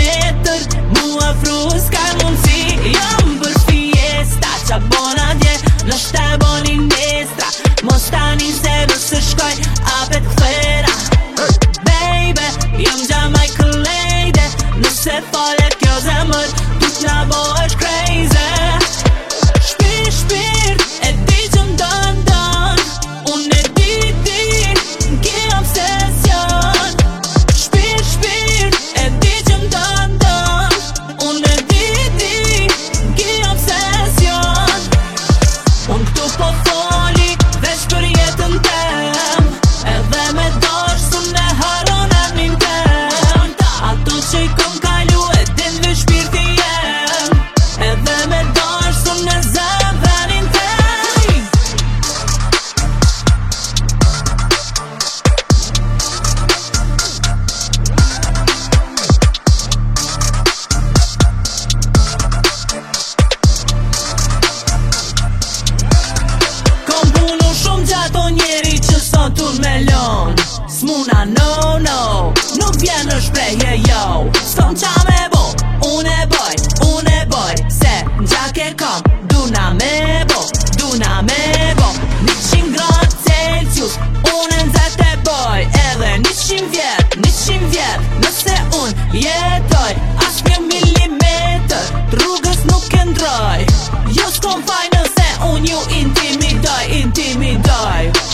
metër, mua fru s'ka mundsi. Jam për fiesta, qa bona dje, nështë e boni nestra. Mos tani se nëse shkoj, apet këthera. Baby, jam Jamaica lady, nëse falet kjo zemër, tu t'na bo është crazy. Shpirt, e di që m'don, unë e di, ki obsesion. Shpirt, e di që m'don, unë e di, ki obsesion. Unë këtu po foli, veç për jetën tem, edhe me dosh së ne haron e min tem. Ato që i kom kalu e din vë shpirti jem, edhe me dosh së ne zem venin tem. Kom punu shumë gjato njeri që sot unë me lon. S'muna no, nuk vjen në shprejhje jo. S'kom qa me bo, unë e boj, se n'gjak e kom, duna me bo. 100 gradë Celsius, unë n'zet e boj, edhe 100 vjet, nëse unë jetoj, as 1 milimetër, rrugës nuk e ndroj. Jo s'kom faj nëse unë ju intimidoj.